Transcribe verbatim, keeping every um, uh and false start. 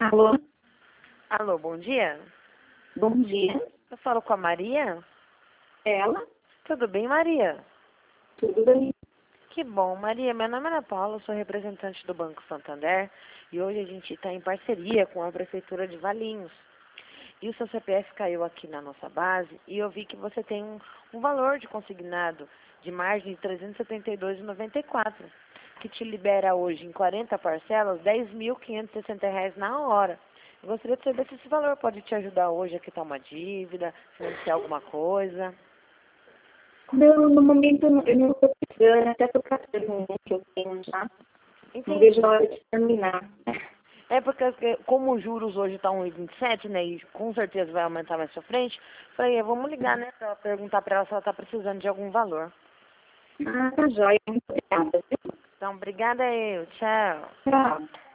Alô? Alô, bom dia. Bom dia. Eu falo com a Maria? Ela? Tudo bem, Maria? Tudo bem? Que bom, Maria. Meu nome é Ana Paula, sou representante do Banco Santander e hoje a gente está em parceria com a Prefeitura de Valinhos. E o seu C P F caiu aqui na nossa base e eu vi que você tem um, um valor de consignado de margem de trezentos e setenta e dois reais e noventa e quatro centavos, que te libera hoje em quarenta parcelas dez mil quinhentos e sessenta reais na hora. Eu gostaria de saber se esse valor pode te ajudar hoje a quitar uma dívida, financiar alguma coisa. Não, no momento eu não eu não estou precisando, até por causa do que eu tenho já. Não Entendi. vejo a hora de terminar. É porque, como os juros hoje estão um vírgula vinte e sete, né, e com certeza vai aumentar mais pra frente, falei, vamos ligar, né, pra perguntar pra ela se ela tá precisando de algum valor. Ah, tá jóia. Muito obrigada. Então, obrigada eu. Tchau. Tchau.